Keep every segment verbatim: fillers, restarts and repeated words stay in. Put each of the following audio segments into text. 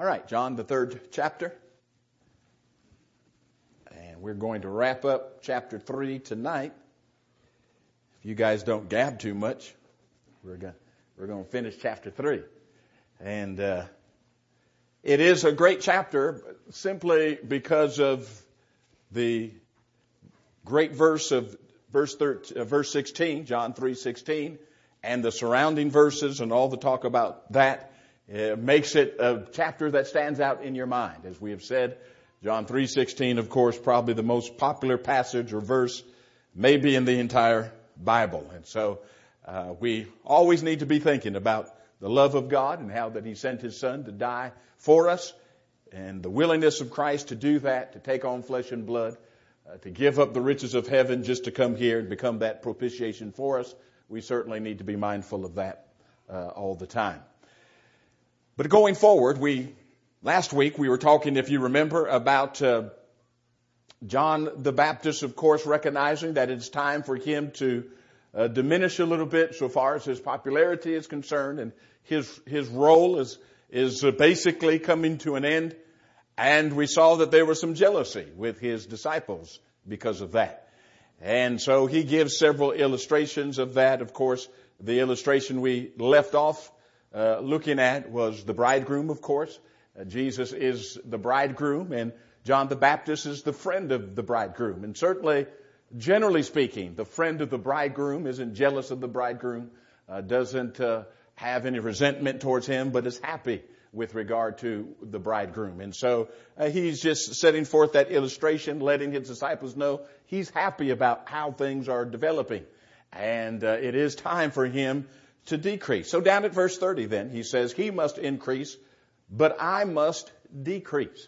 All right, John, the third chapter. And we're going to wrap up chapter three tonight. If you guys don't gab too much, we're going we're going to finish chapter three. And uh, it is a great chapter simply because of the great verse of verse thirteen, uh, verse sixteen, John three sixteen, and the surrounding verses and all the talk about that. It makes it a chapter that stands out in your mind. As we have said, John three sixteen, of course, probably the most popular passage or verse maybe in the entire Bible. And so uh, we always need to be thinking about the love of God and how that He sent His Son to die for us, and the willingness of Christ to do that, to take on flesh and blood, uh, to give up the riches of heaven just to come here and become that propitiation for us. We certainly need to be mindful of that uh, all the time. But going forward, we last week we were talking, if you remember, about uh, John the Baptist, of course, recognizing that it's time for him to uh, diminish a little bit so far as his popularity is concerned, and his his role is is uh, basically coming to an end. And we saw that there was some jealousy with his disciples because of that. And so he gives several illustrations of that. Of course, the illustration we left off Uh, looking at was the bridegroom, of course. Uh, Jesus is the bridegroom, and John the Baptist is the friend of the bridegroom. And certainly, generally speaking, the friend of the bridegroom isn't jealous of the bridegroom, uh, doesn't uh, have any resentment towards him, but is happy with regard to the bridegroom. And so uh, he's just setting forth that illustration, letting his disciples know he's happy about how things are developing. And uh, it is time for him to decrease. So down at verse thirty then, he says, he must increase, but I must decrease.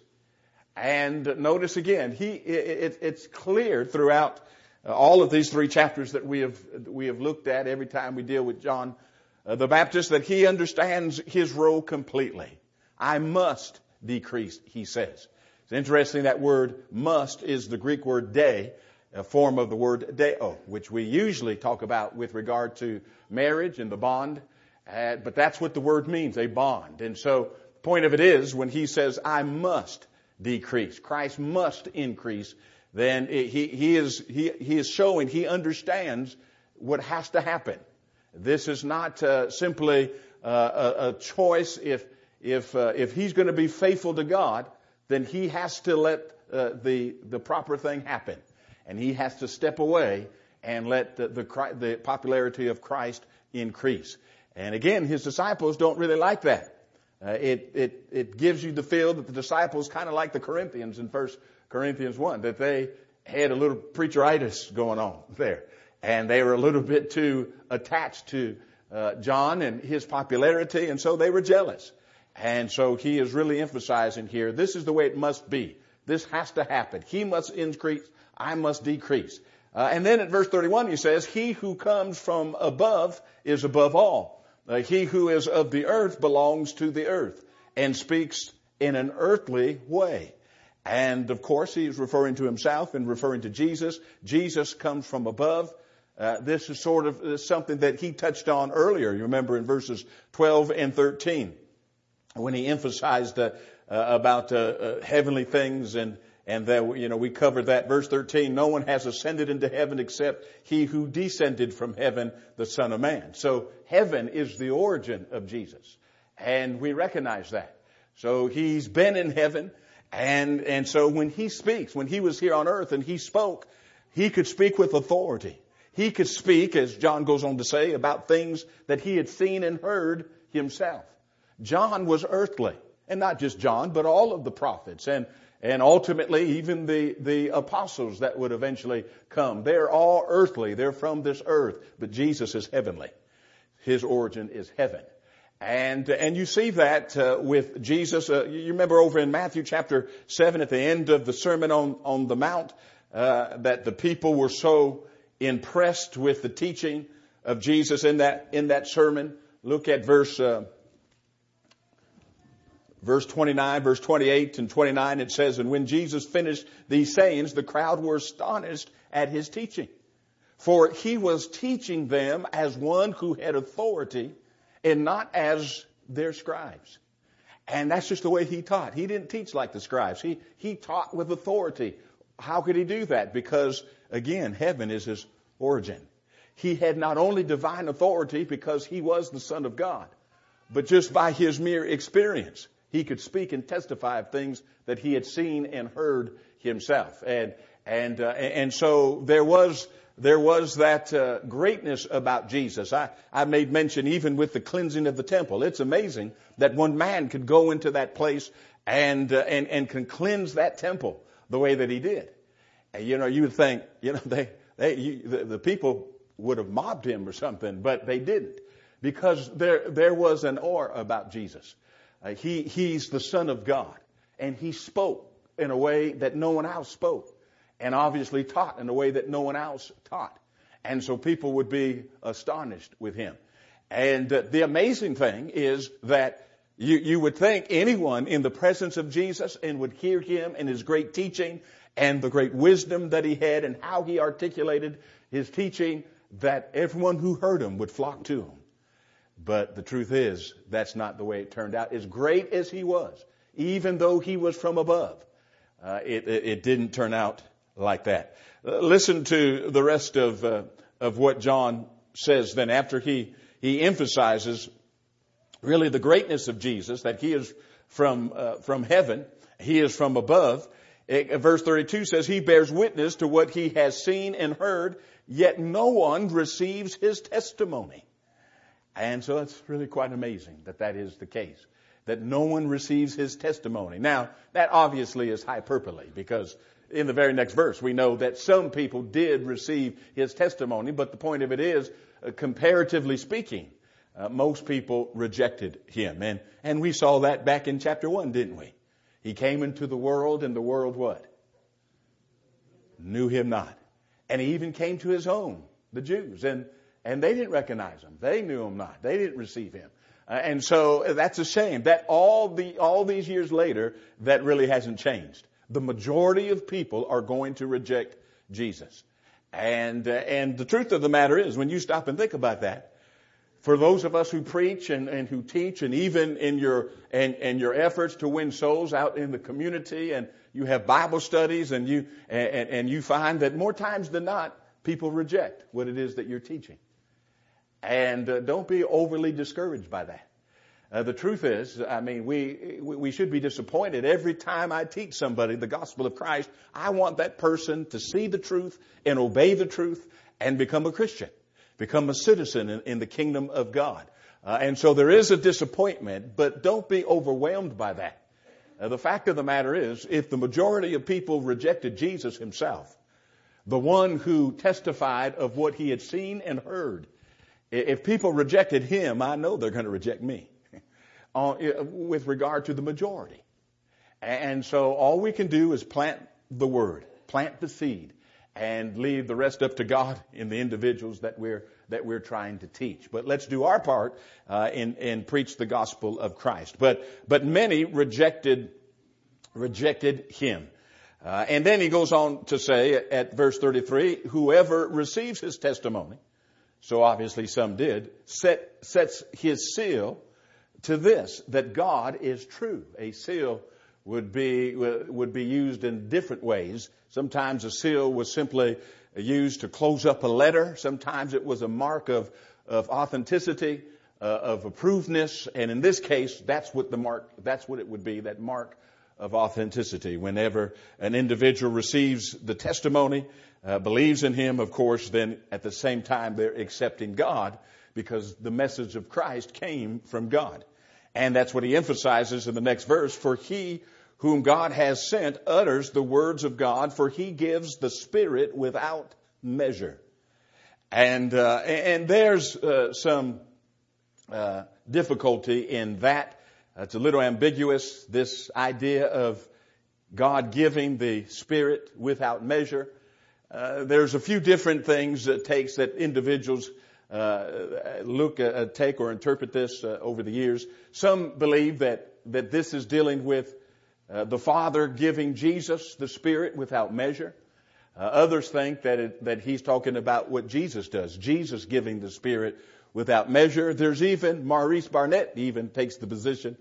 And notice again, he it, it's clear throughout all of these three chapters that we have we have looked at every time we deal with John uh, the Baptist, that he understands his role completely. I must decrease, he says. It's interesting that word must is the Greek word de, a form of the word deo, which we usually talk about with regard to marriage and the bond. Uh, but that's what the word means, a bond. And so the point of it is, when he says, I must decrease, Christ must increase, then it, he, he is, he, he is showing he understands what has to happen. This is not uh, simply uh, a, a choice. If, if, uh, if he's going to be faithful to God, then he has to let uh, the, the proper thing happen. And he has to step away and let the, the, the popularity of Christ increase. And again, his disciples don't really like that. Uh, it, it, it gives you the feel that the disciples kind of like the Corinthians in First Corinthians one, that they had a little preacheritis going on there. And they were a little bit too attached to uh, John and his popularity, and so they were jealous. And so he is really emphasizing here, this is the way it must be. This has to happen. He must increase, I must decrease. Uh, and then at verse thirty-one he says, he who comes from above is above all. Uh, he who is of the earth belongs to the earth and speaks in an earthly way. And of course he is referring to himself and referring to Jesus. Jesus comes from above. Uh, this is sort of uh, something that he touched on earlier. You remember in verses twelve and thirteen when he emphasized uh, uh, about uh, uh, heavenly things, and And that, you know, we covered that. Verse thirteen, no one has ascended into heaven except he who descended from heaven, the Son of Man. So heaven is the origin of Jesus. And we recognize that. So he's been in heaven. And, and so when he speaks, when he was here on earth and he spoke, he could speak with authority. He could speak, as John goes on to say, about things that he had seen and heard himself. John was earthly. And not just John, but all of the prophets. And And ultimately, even the, the apostles that would eventually come, they're all earthly. They're from this earth. But Jesus is heavenly. His origin is heaven. And, and you see that uh, with Jesus. Uh, you remember over in Matthew chapter seven at the end of the Sermon on, on the Mount, uh, that the people were so impressed with the teaching of Jesus in that, in that sermon. Look at verse, uh, Verse twenty-nine, verse twenty-eight and twenty-nine, it says, and when Jesus finished these sayings, the crowd were astonished at his teaching. For he was teaching them as one who had authority and not as their scribes. And that's just the way he taught. He didn't teach like the scribes. He, he taught with authority. How could he do that? Because, again, heaven is his origin. He had not only divine authority because he was the Son of God, but just by his mere experience, he could speak and testify of things that he had seen and heard himself. And, and, uh, and so there was, there was that, uh, greatness about Jesus. I, I made mention even with the cleansing of the temple. It's amazing that one man could go into that place and, uh, and, and can cleanse that temple the way that he did. And, you know, you would think, you know, they, they, you, the, the people would have mobbed him or something, but they didn't, because there, there was an aura about Jesus. Uh, he, he's the Son of God, and he spoke in a way that no one else spoke, and obviously taught in a way that no one else taught. And so people would be astonished with him. And uh, the amazing thing is that you, you would think anyone in the presence of Jesus and would hear him and his great teaching and the great wisdom that he had and how he articulated his teaching, that everyone who heard him would flock to him. But the truth is, that's not the way it turned out. As great as he was, even though he was from above, uh, it, it, it didn't turn out like that. Uh, listen to the rest of uh, of what John says then after he, he emphasizes really the greatness of Jesus, that he is from uh, from heaven, he is from above. It, verse thirty-two says, he bears witness to what he has seen and heard, yet no one receives his testimony. And so it's really quite amazing that that is the case, that no one receives his testimony. Now, that obviously is hyperbole, because in the very next verse we know that some people did receive his testimony, but the point of it is, uh, comparatively speaking, uh, most people rejected him. And, and we saw that back in chapter one, didn't we? He came into the world, and the world what? Knew him not. And he even came to his own, the Jews, and And they didn't recognize him. They knew him not. They didn't receive him. Uh, and so that's a shame that all the, all these years later, that really hasn't changed. The majority of people are going to reject Jesus. And, uh, and the truth of the matter is, when you stop and think about that, for those of us who preach and, and who teach, and even in your, and, and your efforts to win souls out in the community, and you have Bible studies, and you, and, and you find that more times than not, people reject what it is that you're teaching. And uh, don't be overly discouraged by that. Uh, the truth is, I mean, we we should be disappointed every time I teach somebody the gospel of Christ. I want that person to see the truth and obey the truth and become a Christian, become a citizen in, in the kingdom of God. Uh, and so there is a disappointment, but don't be overwhelmed by that. Uh, the fact of the matter is, if the majority of people rejected Jesus himself, the one who testified of what he had seen and heard, if people rejected him, I know they're going to reject me uh, with regard to the majority. And so all we can do is plant the word, plant the seed, and leave the rest up to God in the individuals that we're that we're trying to teach. But let's do our part uh, and, and preach the gospel of Christ. But but many rejected rejected him. Uh, and then he goes on to say at verse thirty-three, whoever receives his testimony, so obviously some did, set, sets his seal to this, that God is true. A seal would be, would be used in different ways. Sometimes a seal was simply used to close up a letter. Sometimes it was a mark of, of authenticity, uh, of approvedness. And in this case, that's what the mark, that's what it would be, that mark of authenticity. Whenever an individual receives the testimony, uh, believes in him, of course, then at the same time they're accepting God, because the message of Christ came from God. And that's what he emphasizes in the next verse. For he whom God has sent utters the words of God, for he gives the Spirit without measure. And uh, and there's uh, some uh, difficulty in that. It's a little ambiguous, this idea of God giving the Spirit without measure. Uh, there's a few different things it takes that individuals uh, look, uh, take or interpret this uh, over the years. Some believe that, that this is dealing with uh, the Father giving Jesus the Spirit without measure. Uh, others think that it, that he's talking about what Jesus does, Jesus giving the Spirit without measure. There's even, Maurice Barnett even takes the position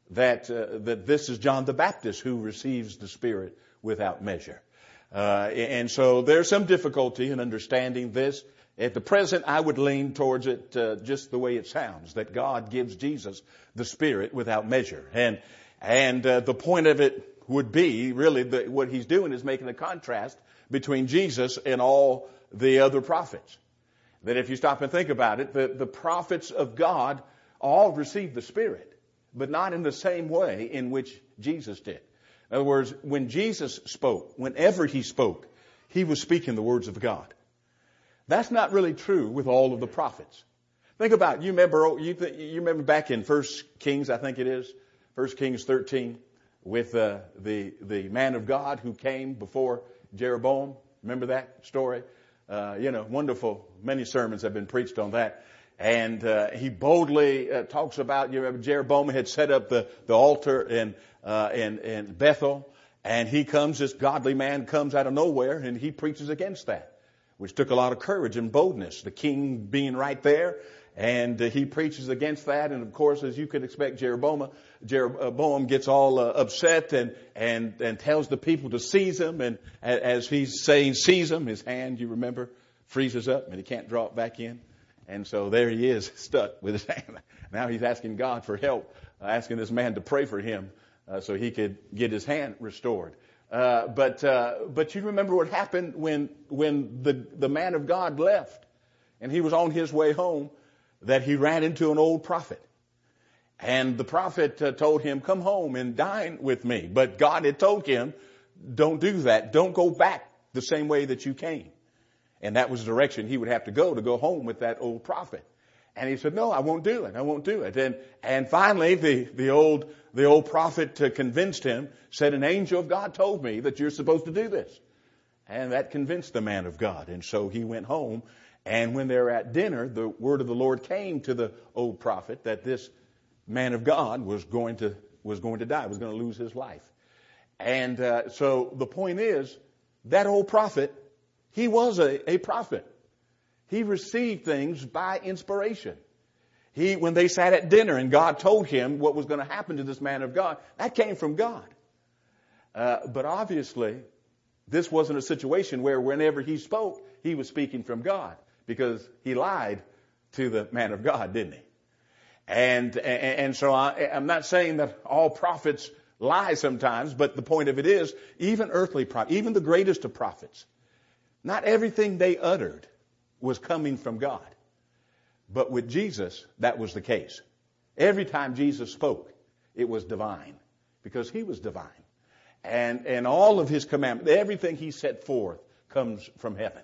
that uh, that this is John the Baptist who receives the Spirit without measure. Uh, and so there's some difficulty in understanding this. At the present, I would lean towards it uh, just the way it sounds, that God gives Jesus the Spirit without measure. And and uh, the point of it would be, really, the, what he's doing is making a contrast between Jesus and all the other prophets. That if you stop and think about it, the, the prophets of God all received the Spirit, but not in the same way in which Jesus did. In other words, when Jesus spoke, whenever he spoke, he was speaking the words of God. That's not really true with all of the prophets. Think about it. You remember, you, th- you remember back in First Kings, I think it is, First Kings thirteen, with uh, the the man of God who came before Jeroboam. Remember that story? Uh, you know, wonderful. Many sermons have been preached on that. And uh, he boldly uh, talks about, you remember, Jeroboam had set up the, the altar in, uh, in, in Bethel. And he comes, this godly man comes out of nowhere, and he preaches against that, which took a lot of courage and boldness, the king being right there. And uh, he preaches against that. And, of course, as you could expect, Jeroboam, Jeroboam gets all uh, upset and, and, and tells the people to seize him. And as he's saying seize him, his hand, you remember, freezes up and he can't draw it back in. And so there he is, stuck with his hand. Now he's asking God for help, uh, asking this man to pray for him uh, so he could get his hand restored. Uh, but uh, but you remember what happened when when the, the man of God left and he was on his way home, that he ran into an old prophet. And the prophet uh, told him, come home and dine with me. But God had told him, don't do that. Don't go back the same way that you came. And that was the direction he would have to go to go home with that old prophet. And he said, no, I won't do it. I won't do it. And, and finally, the, the old, the old prophet uh, convinced him, said, an angel of God told me that you're supposed to do this. And that convinced the man of God. And so he went home. And when they were at dinner, the word of the Lord came to the old prophet that this man of God was going to, was going to die, was going to lose his life. And, uh, so the point is, that old prophet, he was a, a prophet. He received things by inspiration. He, when they sat at dinner and God told him what was going to happen to this man of God, that came from God. Uh, but obviously, this wasn't a situation where whenever he spoke, he was speaking from God, because he lied to the man of God, didn't he? And, and, and so I, I'm not saying that all prophets lie sometimes, but the point of it is, even earthly prophets, even the greatest of prophets, not everything they uttered was coming from God. But with Jesus, that was the case. Every time Jesus spoke, it was divine, because he was divine. And, and all of his commandments, everything he set forth comes from heaven.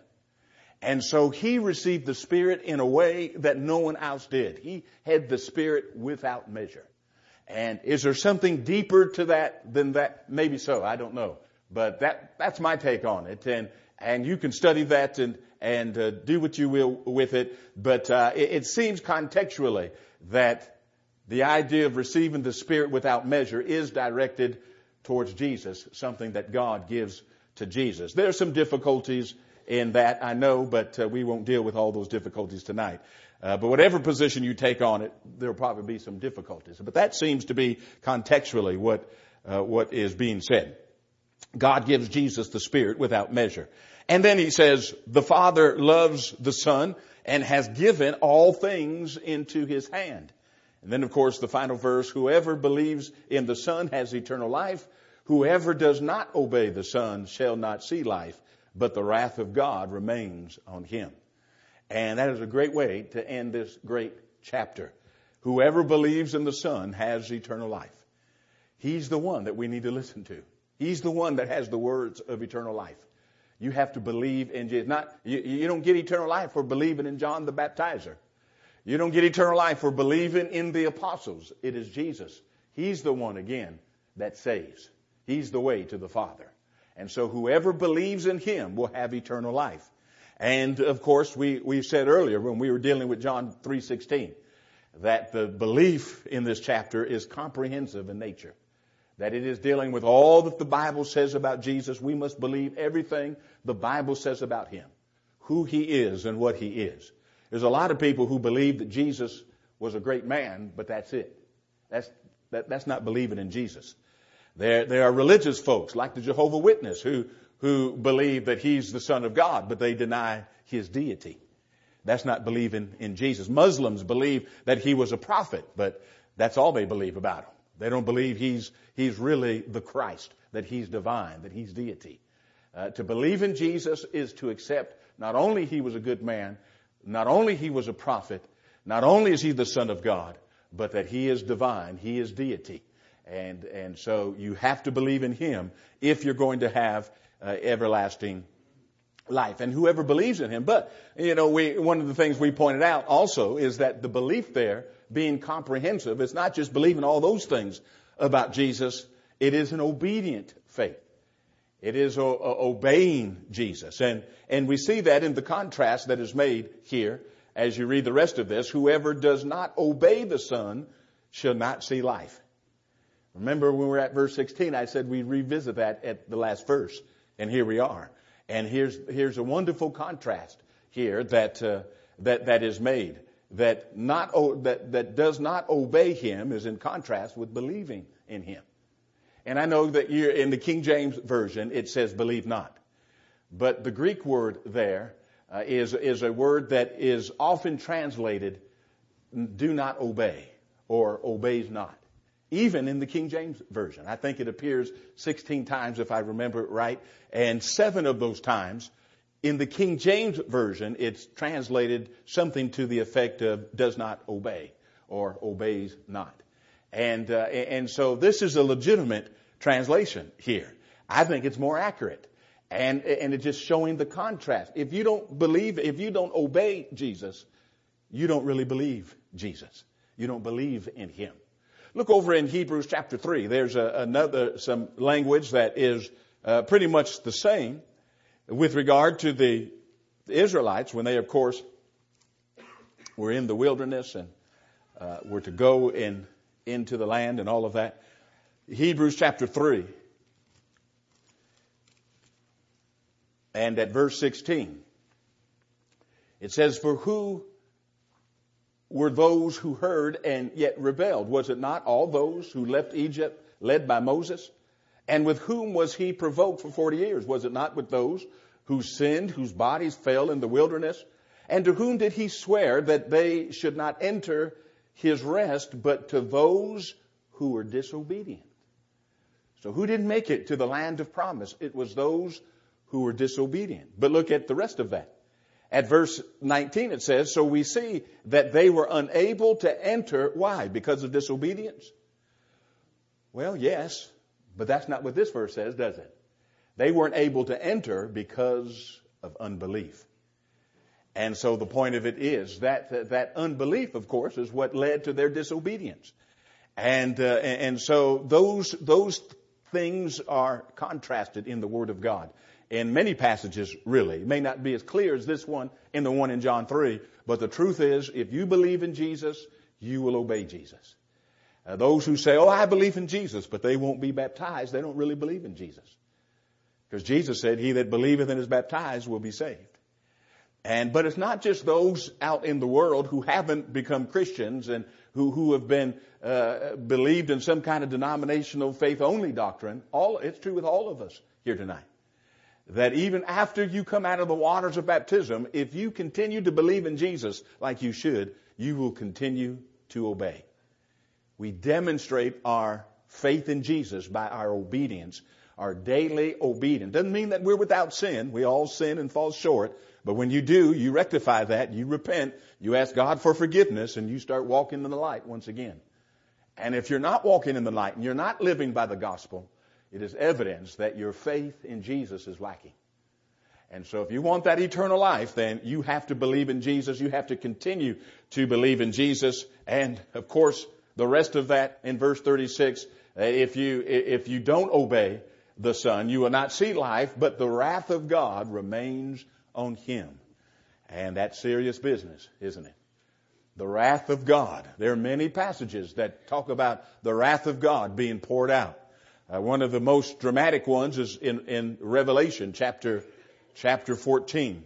And so he received the Spirit in a way that no one else did. He had the Spirit without measure. And is there something deeper to that than that? Maybe so. I don't know. But that, that's my take on it. And, and you can study that and, and uh, do what you will with it. But uh, it, it seems contextually that the idea of receiving the Spirit without measure is directed towards Jesus, something that God gives to Jesus. There are some difficulties in that, I know, but uh, we won't deal with all those difficulties tonight. Uh, but whatever position you take on it, there'll probably be some difficulties. But that seems to be contextually what uh, what is being said. God gives Jesus the Spirit without measure. And then he says, the Father loves the Son and has given all things into his hand. And then, of course, the final verse, whoever believes in the Son has eternal life. Whoever does not obey the Son shall not see life, but the wrath of God remains on him. And that is a great way to end this great chapter. Whoever believes in the Son has eternal life. He's the one that we need to listen to. He's the one that has the words of eternal life. You have to believe in Jesus. Not, you, you don't get eternal life for believing in John the Baptizer. You don't get eternal life for believing in the apostles. It is Jesus. He's the one, again, that saves. He's the way to the Father. And so whoever believes in him will have eternal life. And, of course, we, we said earlier when we were dealing with John three sixteen that the belief in this chapter is comprehensive in nature. That it is dealing with all that the Bible says about Jesus. We must believe everything the Bible says about him, who he is and what he is. There's a lot of people who believe that Jesus was a great man, but that's it. That's That, that's not believing in Jesus. There, there are religious folks like the Jehovah's Witness who, who believe that he's the Son of God, but they deny his deity. That's not believing in Jesus. Muslims believe that he was a prophet, but that's all they believe about him. They don't believe he's, he's really the Christ, that he's divine, that he's deity. Uh, to believe in Jesus is to accept not only he was a good man, not only he was a prophet, not only is he the Son of God, but that he is divine, he is deity. And, and so you have to believe in him if you're going to have uh, everlasting life. And whoever believes in him. But, you know, we, one of the things we pointed out also is that the belief there being comprehensive, it's not just believing all those things about Jesus. It is an obedient faith. It is o- o- obeying Jesus. And, and we see that in the contrast that is made here as you read the rest of this. Whoever does not obey the Son shall not see life. Remember when we were at verse sixteen, I said we'd revisit that at the last verse. And here we are. And here's, here's a wonderful contrast here that, uh, that, that is made. That not, o- that, that does not obey him is in contrast with believing in him. And I know that you're in the King James Version, it says believe not. But the Greek word there uh, is, is a word that is often translated do not obey or obeys not. Even in the King James Version. I think it appears sixteen times if I remember it right. And seven of those times in the King James Version, it's translated something to the effect of does not obey or obeys not. And, uh, and so this is a legitimate translation here. I think it's more accurate. And, and it's just showing the contrast. If you don't believe, if you don't obey Jesus, you don't really believe Jesus. You don't believe in him. Look over in Hebrews chapter three. There's a, another, some language that is uh, pretty much the same with regard to the Israelites when they, of course, were in the wilderness and uh, were to go in into the land and all of that. Hebrews chapter three and at verse sixteen, it says, "For who were those who heard and yet rebelled? Was it not all those who left Egypt led by Moses? And with whom was he provoked for forty years? Was it not with those who sinned, whose bodies fell in the wilderness? And to whom did he swear that they should not enter his rest, but to those who were disobedient?" So who didn't make it to the land of promise? It was those who were disobedient. But look at the rest of that. At verse nineteen it says, "So we see that they were unable to enter." Why? Because of disobedience? Well, yes, but that's not what this verse says, does it? They weren't able to enter because of unbelief. And so the point of it is that that, that unbelief, of course, is what led to their disobedience. And uh, and so those those things are contrasted in the Word of God. In many passages, really. It may not be as clear as this one in the one in John three, but the truth is, if you believe in Jesus, you will obey Jesus. Uh, those who say, "Oh, I believe in Jesus," but they won't be baptized, they don't really believe in Jesus. Because Jesus said, "He that believeth and is baptized will be saved." And, but it's not just those out in the world who haven't become Christians and who, who have been, uh, believed in some kind of denominational faith-only doctrine. All, it's true with all of us here tonight. That even after you come out of the waters of baptism, if you continue to believe in Jesus like you should, you will continue to obey. We demonstrate our faith in Jesus by our obedience, our daily obedience. Doesn't mean that we're without sin. We all sin and fall short. But when you do, you rectify that, you repent, you ask God for forgiveness, and you start walking in the light once again. And if you're not walking in the light and you're not living by the gospel, it is evidence that your faith in Jesus is lacking. And so if you want that eternal life, then you have to believe in Jesus. You have to continue to believe in Jesus. And, of course, the rest of that in verse thirty-six, if you, if you don't obey the Son, you will not see life, but the wrath of God remains on him. And that's serious business, isn't it? The wrath of God. There are many passages that talk about the wrath of God being poured out. Uh, one of the most dramatic ones is in, in Revelation chapter, chapter fourteen.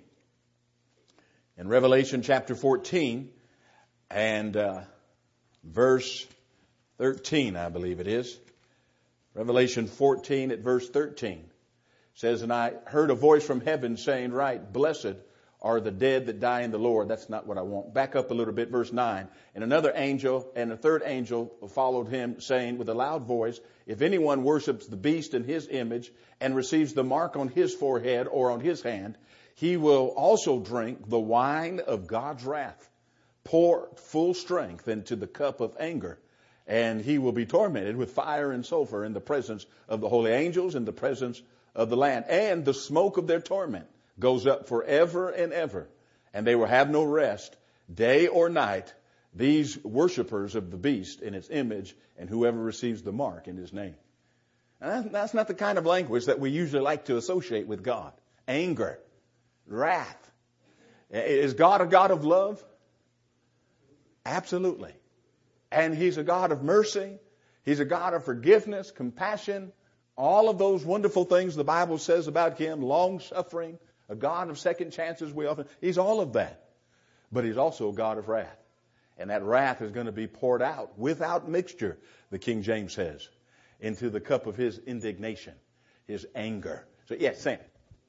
In Revelation chapter fourteen and uh, verse thirteen, I believe it is. Revelation fourteen at verse thirteen says, and I heard a voice from heaven saying, right, blessed are the dead that die in the Lord. That's not what I want. Back up a little bit, verse nine. And another angel and a third angel followed him, saying with a loud voice, if anyone worships the beast in his image and receives the mark on his forehead or on his hand, he will also drink the wine of God's wrath, pour full strength into the cup of anger. And he will be tormented with fire and sulfur in the presence of the holy angels, in the presence of the Lamb. And the smoke of their torment goes up forever and ever. And they will have no rest, day or night, these worshipers of the beast in its image and whoever receives the mark in his name. And that's not the kind of language that we usually like to associate with God. Anger, wrath. Is God a God of love? Absolutely. And he's a God of mercy. He's a God of forgiveness, compassion, all of those wonderful things the Bible says about him, long-suffering, a God of second chances. We often, he's all of that. But he's also a God of wrath. And that wrath is going to be poured out without mixture, the King James says, into the cup of his indignation, his anger. So yes, Sam.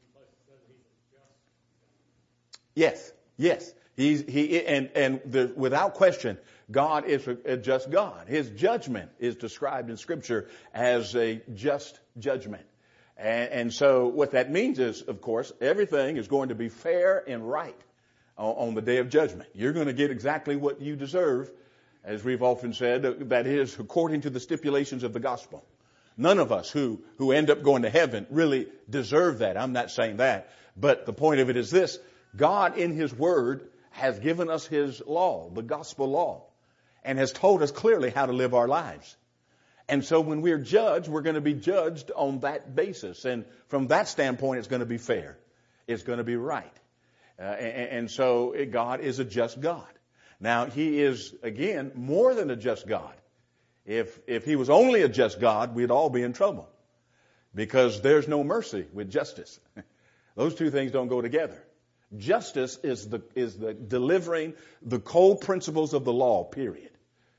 Yes, yes. He's, he, and, and the, without question, God is a, a just God. His judgment is described in Scripture as a just judgment. And, and so what that means is, of course, everything is going to be fair and right on, on the day of judgment. You're going to get exactly what you deserve, as we've often said, that is according to the stipulations of the gospel. None of us who, who end up going to heaven really deserve that. I'm not saying that. But the point of it is this. God in His Word has given us His law, the gospel law, and has told us clearly how to live our lives. And so when we're judged, we're going to be judged on that basis. And from that standpoint, it's going to be fair. It's going to be right. Uh, and, and so God is a just God. Now, He is, again, more than a just God. If, if He was only a just God, we'd all be in trouble. Because there's no mercy with justice. Those two things don't go together. Justice is the, is the delivering the cold principles of the law, period.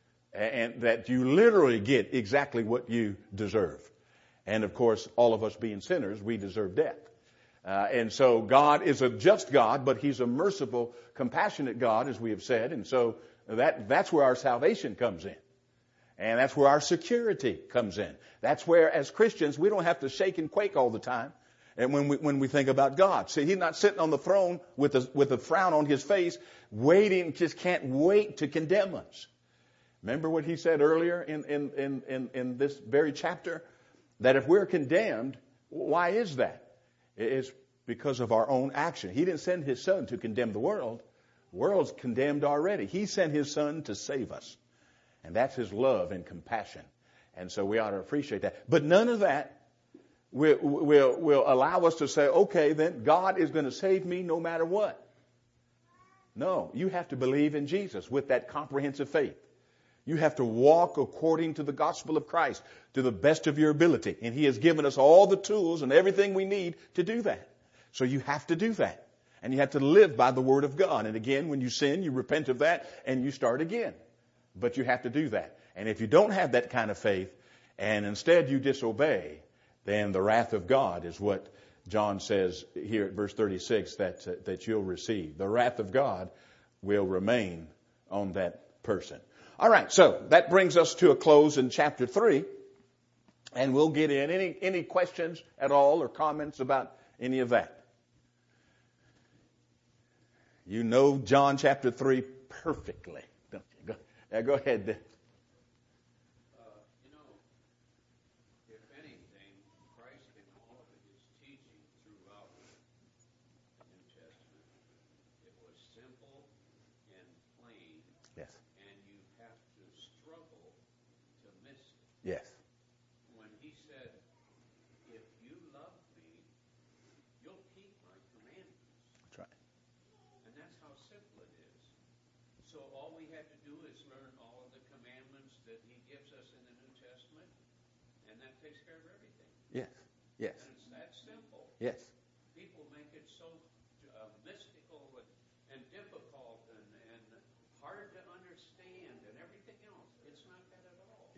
And that you literally get exactly what you deserve. And of course, all of us being sinners, we deserve death. Uh, and so God is a just God, but He's a merciful, compassionate God, as we have said. And so that, that's where our salvation comes in. And that's where our security comes in. That's where, as Christians, we don't have to shake and quake all the time. And when we, when we think about God, see, He's not sitting on the throne with a, with a frown on His face, waiting, just can't wait to condemn us. Remember what He said earlier in, in, in, in, in this very chapter? That if we're condemned, why is that? It's because of our own action. He didn't send His Son to condemn the world. The world's condemned already. He sent His Son to save us. And that's His love and compassion. And so we ought to appreciate that. But none of that will, will, will allow us to say, okay, then God is going to save me no matter what. No, you have to believe in Jesus with that comprehensive faith. You have to walk according to the gospel of Christ to the best of your ability. And He has given us all the tools and everything we need to do that. So you have to do that. And you have to live by the Word of God. And again, when you sin, you repent of that and you start again. But you have to do that. And if you don't have that kind of faith and instead you disobey, then the wrath of God is what John says here at verse thirty-six that, uh, that you'll receive. The wrath of God will remain on that person. All right, so that brings us to a close in chapter three. And we'll get in. Any, any questions at all or comments about any of that? You know John chapter three perfectly, don't you? Go, uh, go ahead. Uh, you know, if anything, Christ in all of His teaching throughout the New Testament, it was simple and plain. Yes. And you have to struggle to miss it. Yes. When He said, if you love me, you'll keep my commandments. That's right. And that's how simple it is. So all we have to do is learn all of the commandments that He gives us in the New Testament, and that takes care of everything. Yes. Yes. And it's that simple. Yes. People make it so uh, mystical and, and difficult and, and hard to understand and everything else. It's not that at all. Yes.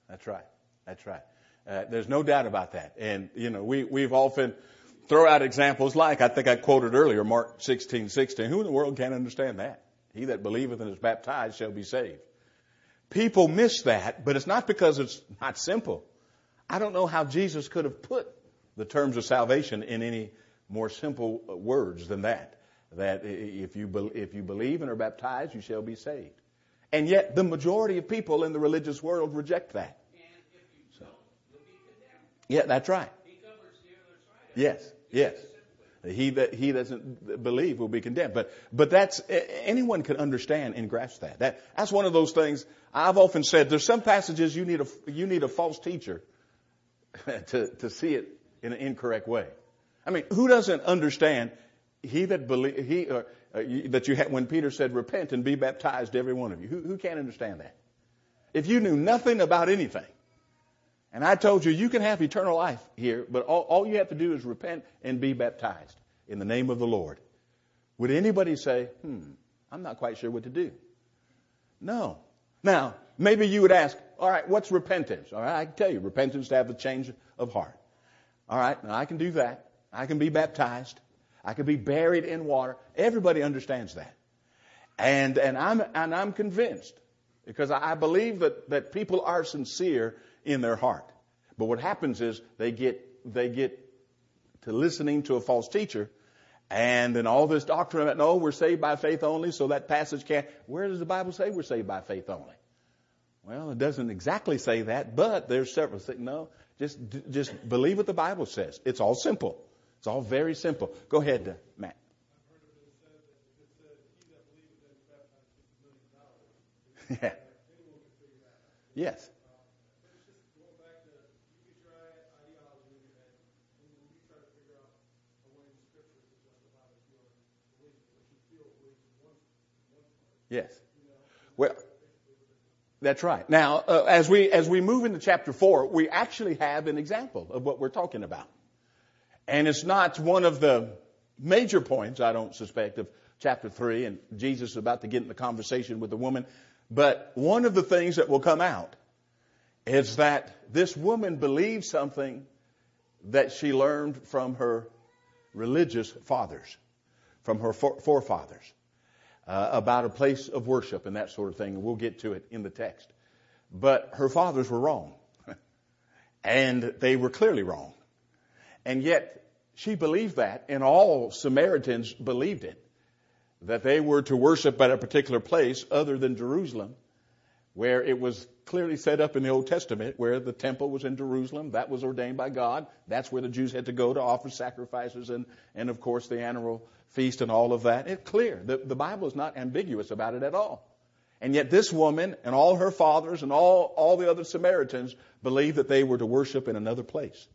That's right. That's right. Uh, there's no doubt about that. And, you know, we, we've often throw out examples like, I think I quoted earlier, Mark sixteen sixteen. Who in the world can understand that? He that believeth and is baptized shall be saved. People miss that, but it's not because it's not simple. I don't know how Jesus could have put the terms of salvation in any more simple words than that. That if you, be, if you believe and are baptized, you shall be saved. And yet the majority of people in the religious world reject that. And if you don't, you'll be condemned. Yeah, that's right. He covers the other side of it. Yes, yes. He that he doesn't believe will be condemned. But but that's anyone can understand and grasp that. That that's one of those things I've often said. There's some passages you need a you need a false teacher to to see it in an incorrect way. I mean, who doesn't understand he that believe he uh, uh, you, that you had when Peter said repent and be baptized, every one of you. Who who can't understand that? If you knew nothing about anything, and I told you you can have eternal life here, but all, all you have to do is repent and be baptized in the name of the Lord. Would anybody say, "Hmm, I'm not quite sure what to do"? No. Now, maybe you would ask, "All right, what's repentance?" All right, I can tell you, repentance to have a change of heart. All right, now I can do that. I can be baptized. I can be buried in water. Everybody understands that. And and I'm and I'm convinced, because I believe that, that people are sincere in their heart. But what happens is they get they get to listening to a false teacher, and then all this doctrine that, no, we're saved by faith only, so that passage can't. Where does the Bible say we're saved by faith only? Well, it doesn't exactly say that, but there's several things. No, just just believe what the Bible says. It's all simple. It's all very simple. Go ahead, uh, Matt. Yeah. Yes. Yes. Well, that's right. Now, uh, as we as we move into chapter four, we actually have an example of what we're talking about. And it's not one of the major points, I don't suspect, of chapter three, and Jesus is about to get in the conversation with the woman. But one of the things that will come out is that this woman believed something that she learned from her religious fathers, from her forefathers, uh, about a place of worship and that sort of thing. And we'll get to it in the text. But her fathers were wrong. And they were clearly wrong. And yet she believed that, and all Samaritans believed it, that they were to worship at a particular place other than Jerusalem, where it was clearly set up in the Old Testament, where the temple was in Jerusalem. That was ordained by God. That's where the Jews had to go to offer sacrifices and, and of course, the annual feast and all of that. It's clear. The, the Bible is not ambiguous about it at all. And yet this woman and all her fathers and all, all the other Samaritans believed that they were to worship in another place.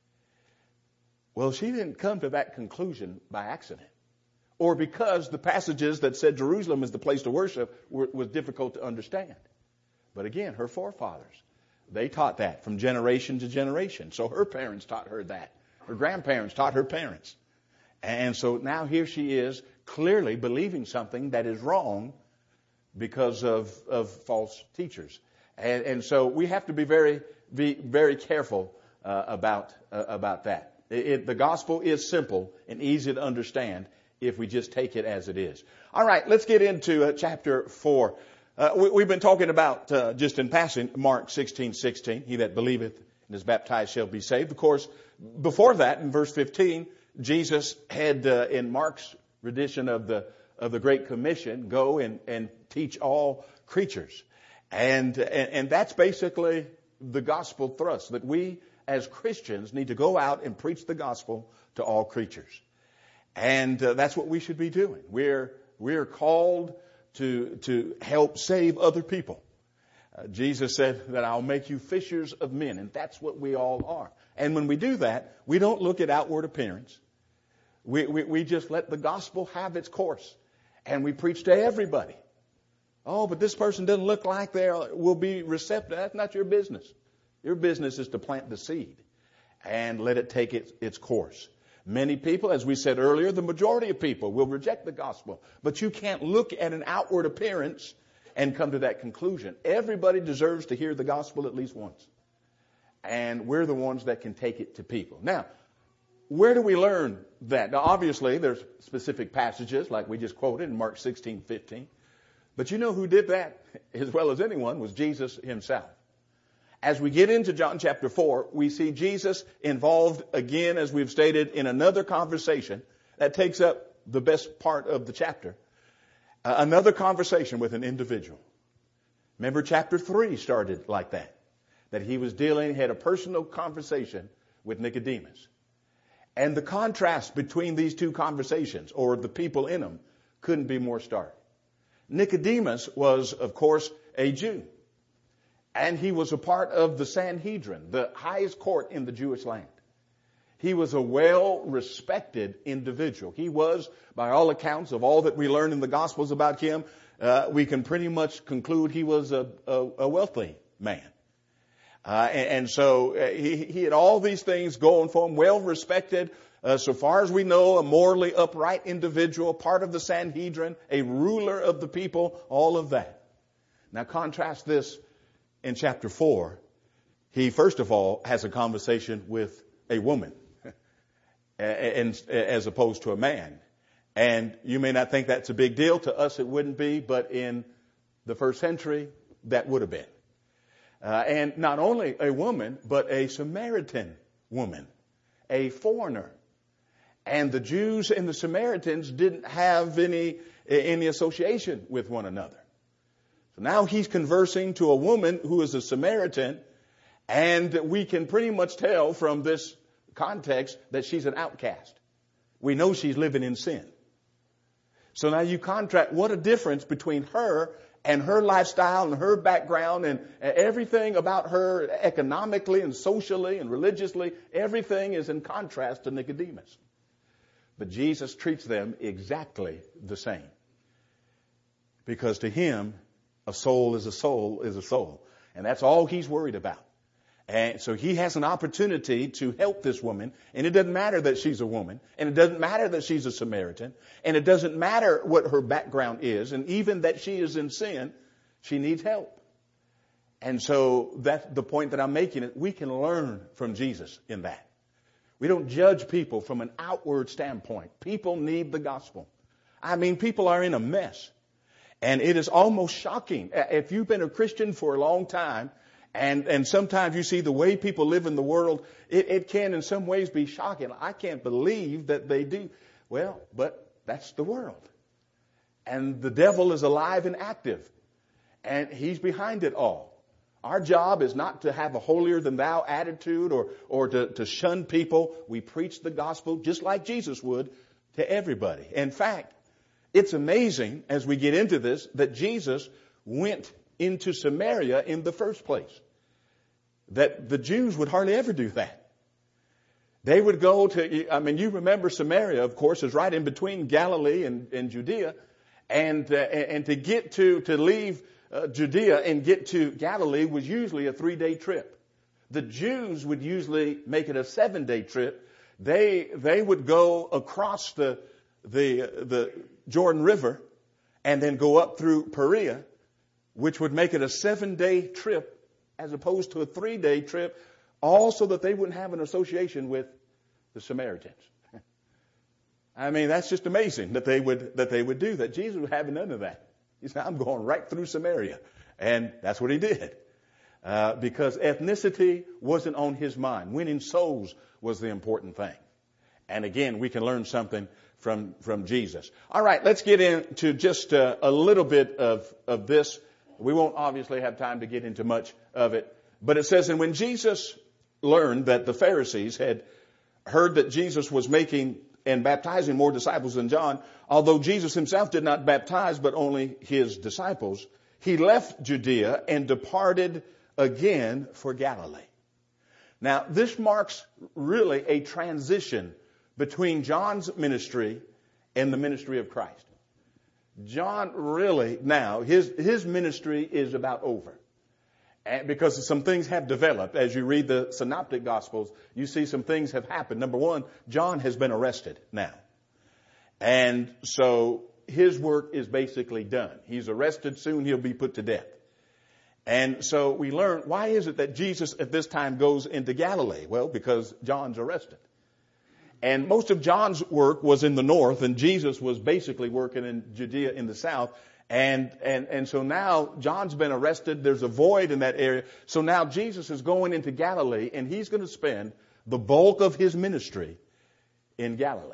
Well, she didn't come to that conclusion by accident, or because the passages that said Jerusalem is the place to worship were, was difficult to understand. But again, her forefathers, they taught that from generation to generation. So her parents taught her that. Her grandparents taught her parents. And so now here she is clearly believing something that is wrong because of, of false teachers. And, and so we have to be very, be very careful uh, about, uh, about that. It, it, the gospel is simple and easy to understand if we just take it as it is. All right, let's get into uh, chapter four. Uh, we, we've been talking about, uh, just in passing, Mark sixteen sixteen. He that believeth and is baptized shall be saved. Of course, before that, in verse fifteen, Jesus had, uh, in Mark's rendition of the of the Great Commission, go and, and teach all creatures. And, and and that's basically the gospel thrust, that we as Christians need to go out and preach the gospel to all creatures. And uh, that's what we should be doing. We're we're called to to help save other people. Uh, Jesus said that I'll make you fishers of men, and that's what we all are. And when we do that, we don't look at outward appearance. We we, we just let the gospel have its course, and we preach to everybody. Oh, but this person doesn't look like they will be receptive. That's not your business. Your business is to plant the seed and let it take its, its course. Many people, as we said earlier, the majority of people will reject the gospel. But you can't look at an outward appearance and come to that conclusion. Everybody deserves to hear the gospel at least once. And we're the ones that can take it to people. Now, where do we learn that? Now, obviously, there's specific passages like we just quoted in Mark sixteen fifteen. But you know who did that as well as anyone was Jesus himself. As we get into John chapter four, we see Jesus involved again, as we've stated, in another conversation that takes up the best part of the chapter. Uh, another conversation with an individual. Remember, chapter three started like that. That he was dealing, had a personal conversation with Nicodemus. And the contrast between these two conversations, or the people in them, couldn't be more stark. Nicodemus was, of course, a Jew. And he was a part of the Sanhedrin, the highest court in the Jewish land. He was a well-respected individual. He was, by all accounts of all that we learn in the Gospels about him, uh, we can pretty much conclude he was a, a, a wealthy man. Uh, and, and so uh, he, he had all these things going for him, well-respected, uh, so far as we know, a morally upright individual, part of the Sanhedrin, a ruler of the people, all of that. Now contrast this in chapter four. He, first of all, has a conversation with a woman, and, as opposed to a man. And you may not think that's a big deal. To us, it wouldn't be, but in the first century, that would have been. Uh, and not only a woman, but a Samaritan woman, a foreigner. And the Jews and the Samaritans didn't have any, any association with one another. So now he's conversing to a woman who is a Samaritan, and we can pretty much tell from this context that she's an outcast. We know she's living in sin. So now you contrast, what a difference between her and her lifestyle and her background and everything about her economically and socially and religiously. Everything is in contrast to Nicodemus. But Jesus treats them exactly the same. Because to him, a soul is a soul is a soul. And that's all he's worried about. And so he has an opportunity to help this woman. And it doesn't matter that she's a woman. And it doesn't matter that she's a Samaritan. And it doesn't matter what her background is. And even that she is in sin, she needs help. And so that's the point that I'm making. We can learn from Jesus in that. We don't judge people from an outward standpoint. People need the gospel. I mean, people are in a mess. And it is almost shocking. If you've been a Christian for a long time, And, and sometimes you see the way people live in the world, it, it can in some ways be shocking. I can't believe that they do. Well, but that's the world. And the devil is alive and active. And he's behind it all. Our job is not to have a holier than thou attitude or, or to, to shun people. We preach the gospel just like Jesus would to everybody. In fact, it's amazing as we get into this that Jesus went into Samaria in the first place. That the Jews would hardly ever do that. They would go to, I mean, you remember Samaria, of course, is right in between Galilee and, and Judea. And, uh, and to get to, to leave uh, Judea and get to Galilee was usually a three-day trip. The Jews would usually make it a seven-day trip. They, they would go across the, the, the Jordan River and then go up through Perea, which would make it a seven-day trip as opposed to a three-day trip, all so that they wouldn't have an association with the Samaritans. I mean, that's just amazing that they would that they would do that. Jesus would have none of that. He said, I'm going right through Samaria. And that's what he did. Uh, because ethnicity wasn't on his mind. Winning souls was the important thing. And again, we can learn something from, from Jesus. All right, let's get into just uh, a little bit of, of this. We won't obviously have time to get into much of it. But it says, and when Jesus learned that the Pharisees had heard that Jesus was making and baptizing more disciples than John, although Jesus himself did not baptize, but only his disciples, he left Judea and departed again for Galilee. Now, this marks really a transition between John's ministry and the ministry of Christ. John really now, his, his ministry is about over. And because some things have developed. As you read the synoptic gospels, you see some things have happened. Number one, John has been arrested now. And so his work is basically done. He's arrested. Soon he'll be put to death. And so we learn, why is it that Jesus at this time goes into Galilee? Well, because John's arrested. And most of John's work was in the north, and Jesus was basically working in Judea in the south. And, and, and so now John's been arrested. There's a void in that area. So now Jesus is going into Galilee, and he's going to spend the bulk of his ministry in Galilee.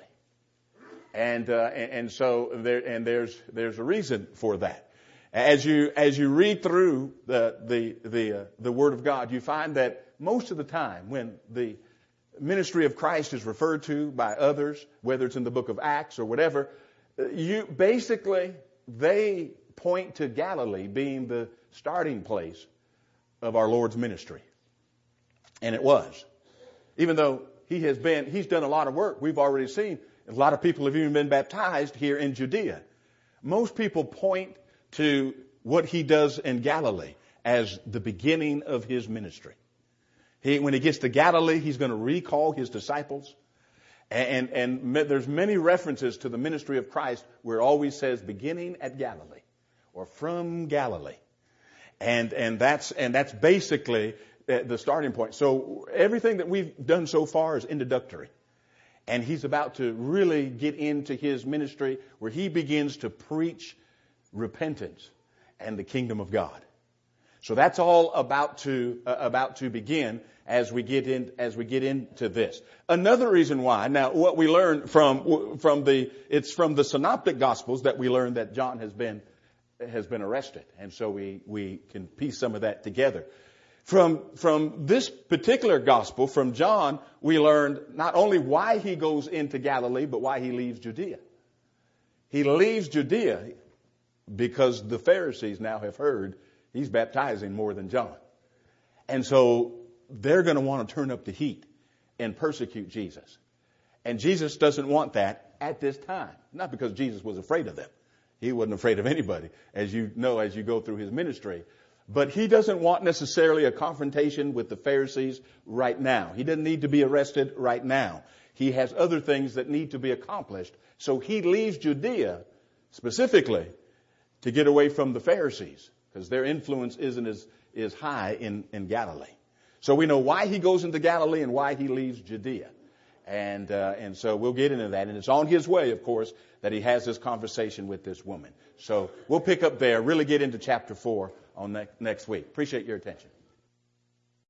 And, uh, and, and so there, and there's, there's a reason for that. As you, as you read through the, the, the, uh, the Word of God, you find that most of the time when the ministry of Christ is referred to by others, whether it's in the book of Acts or whatever, you basically, they point to Galilee being the starting place of our Lord's ministry. And it was. Even though he has been, he's done a lot of work. We've already seen a lot of people have even been baptized here in Judea. Most people point to what he does in Galilee as the beginning of his ministry. He, when he gets to Galilee, he's going to recall his disciples. And, and, and there's many references to the ministry of Christ where it always says beginning at Galilee or from Galilee. And, and that's, and that's basically the starting point. So everything that we've done so far is introductory. And he's about to really get into his ministry where he begins to preach repentance and the kingdom of God. So that's all about to uh, about to begin as we get in as we get into this. Another reason why. Now, what we learn from from the it's from the synoptic gospels that we learn that John has been has been arrested, and so we we can piece some of that together. From from this particular gospel, from John, we learned not only why he goes into Galilee, but why he leaves Judea. He leaves Judea because the Pharisees now have heard he's baptizing more than John. And so they're going to want to turn up the heat and persecute Jesus. And Jesus doesn't want that at this time. Not because Jesus was afraid of them. He wasn't afraid of anybody, as you know, as you go through his ministry. But he doesn't want necessarily a confrontation with the Pharisees right now. He doesn't need to be arrested right now. He has other things that need to be accomplished. So he leaves Judea specifically to get away from the Pharisees, because their influence isn't as, as high in, in Galilee. So we know why he goes into Galilee and why he leaves Judea. And, uh, and so we'll get into that. And it's on his way, of course, that he has this conversation with this woman. So we'll pick up there, really get into chapter four on ne- next week. Appreciate your attention.